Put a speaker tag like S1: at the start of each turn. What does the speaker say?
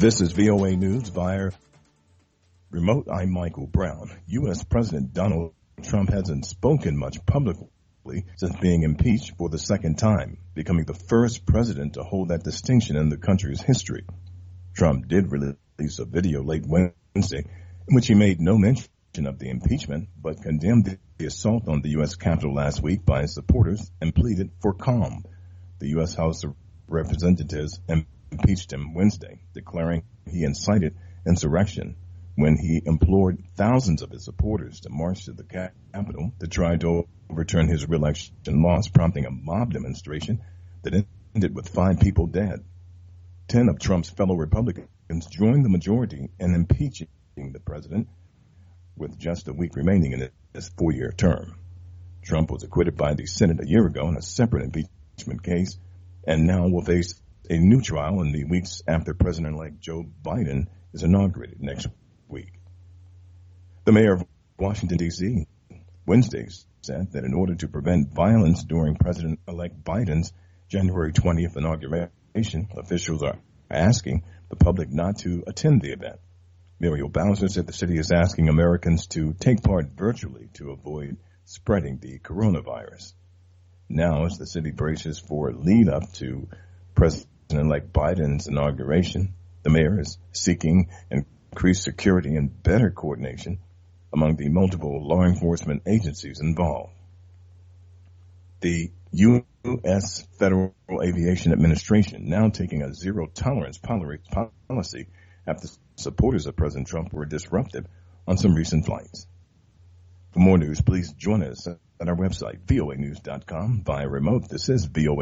S1: This is VOA News via remote. I'm Michael Brown. U.S. President Donald Trump hasn't spoken much publicly since being impeached for the second time, becoming the first president to hold that distinction in the country's history. Trump did release a video late Wednesday in which he made no mention of the impeachment, but condemned the assault on the U.S. Capitol last week by his supporters and pleaded for calm. The U.S. House of Representatives impeached him Wednesday, declaring he incited insurrection when he implored thousands of his supporters to march to the Capitol to try to overturn his re-election loss, prompting a mob demonstration that ended with 5 people dead. 10 of Trump's fellow Republicans joined the majority in impeaching the president with just a week remaining in his 4-year term. Trump was acquitted by the Senate a year ago in a separate impeachment case and now will face a new trial in the weeks after President-elect Joe Biden is inaugurated next week. The mayor of Washington, D.C., Wednesday said that in order to prevent violence during President-elect Biden's January 20th inauguration, officials are asking the public not to attend the event. Muriel Bowser said the city is asking Americans to take part virtually to avoid spreading the coronavirus. Now, as the city braces for a lead-up to President-elect Biden's inauguration, the mayor is seeking increased security and better coordination among the multiple law enforcement agencies involved. The U.S. Federal Aviation Administration now taking a zero-tolerance policy after supporters of President Trump were disruptive on some recent flights. For more news, please join us at our website, voanews.com, via remote. This is VOA.